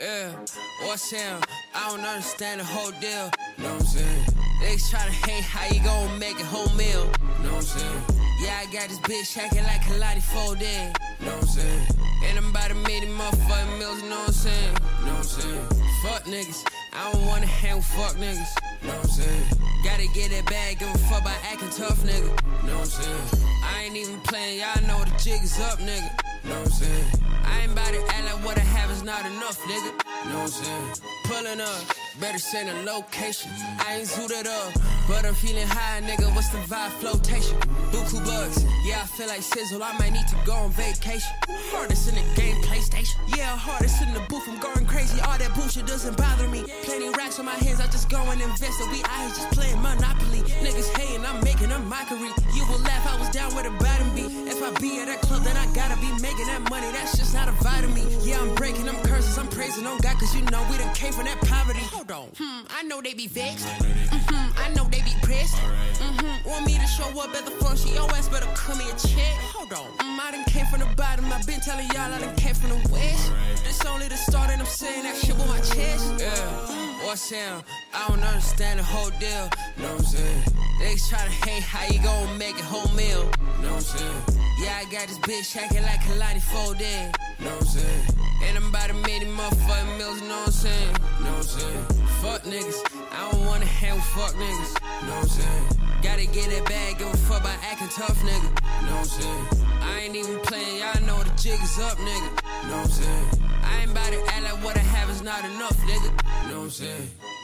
Yeah, what's him? I don't understand the whole deal. Know what I'm saying? Niggas try to hate how you gon' make a whole meal. Know what I'm saying? Yeah, I got this bitch acting like a lottie folded. Know what I'm saying? And I'm about to make these motherfucking meals, you know what I'm saying? Know what I'm saying? Fuck niggas, I don't wanna hang with fuck niggas. Know what I'm saying? Gotta get that bag, give a fuck about acting tough, nigga. Know what I'm saying? I ain't even playing, y'all know the jig is up, nigga. Know what I'm saying? I ain't about to act like what I have is not enough, nigga. Know what I'm saying? Pulling up, better send a location. I ain't zooted up, but I'm feeling high, nigga. What's the vibe? Flotation. Buku bucks, yeah, I feel like Sizzle. I might need to go on vacation. Hardest in the game, PlayStation. Yeah, hardest in the booth, I'm going crazy. All that bullshit doesn't bother me. Plenty racks on my hands, I just go and invest. So we out here just playing Monopoly. Niggas hating, I'm making a mockery. You will laugh, I was down where the bottom be. If I be at that club, then I gotta be making that money. That's just not a vibe to me. Yeah, I'm breaking them curses, I'm praising on God, cause you know we done came from that poverty. Hold on, I know they be vexed. I know they be pressed. Want me to show up at the front, she your ass better come me a check. Hold on, I done came from the bottom, I been telling y'all I done came from the west. This only the start and I'm saying that shit with my chest. Yeah, what's him? I don't understand the whole deal. Know what I'm saying? Niggas try to hate how you gon' make a whole meal. Know what I'm saying? Yeah, I got this bitch acting like a lottie folded. Know what I'm saying? And I'm about to make these motherfucking meals, you know what I'm saying? Know what I'm saying? Fuck niggas, I don't wanna hang with fuck niggas. Know what I'm saying? Gotta get that bag, give a fuck about acting tough, nigga. Know what I'm saying? I ain't even playing, y'all know the jig is up, nigga. Know what I'm saying? I ain't about to act like what I have is not enough, nigga. Know what I'm saying?